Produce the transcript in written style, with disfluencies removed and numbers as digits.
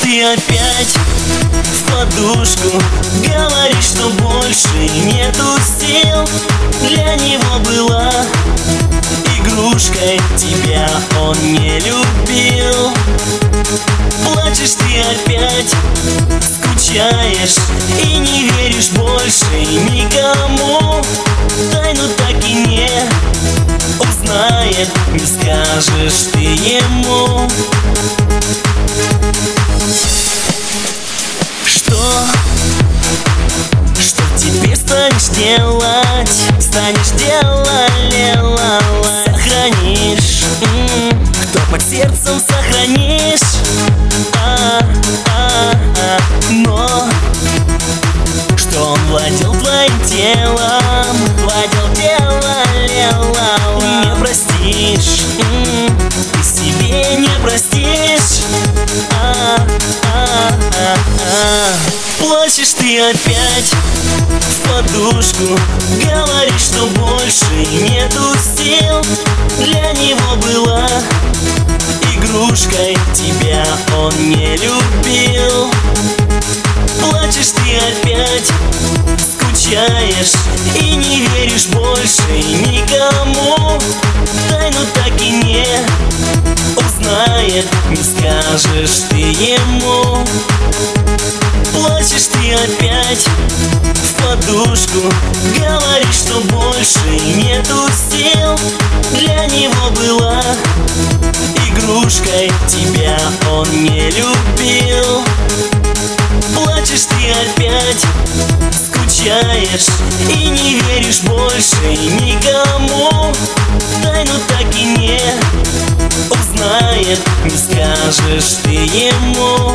ты опять в подушку, говоришь, что больше нету сил. Для него была игрушкой, тебя он не любил. Плачешь ты опять, скучаешь и не веришь больше никому. Тайну так и не узнает, не скажешь ты ему. Что теперь станешь делать? Станешь делать, сохранишь, кто под сердцем сохранишь. Но что он владел твоим телом, владел телом, не простишь, ты себе не простишь. Плачешь ты опять в подушку, говоришь, что больше нету сил. Для него была игрушкой, тебя он не любил. Плачешь ты опять, скучаешь и не веришь больше никому. Тайну так и не узнает, не скажешь ты ему. Плачешь ты опять в подушку, говоришь, что больше нету сил. Для него была игрушкой, тебя он не любил. Плачешь ты опять, скучаешь и не веришь больше никому. Тайну так и не узнает, не скажешь ты ему.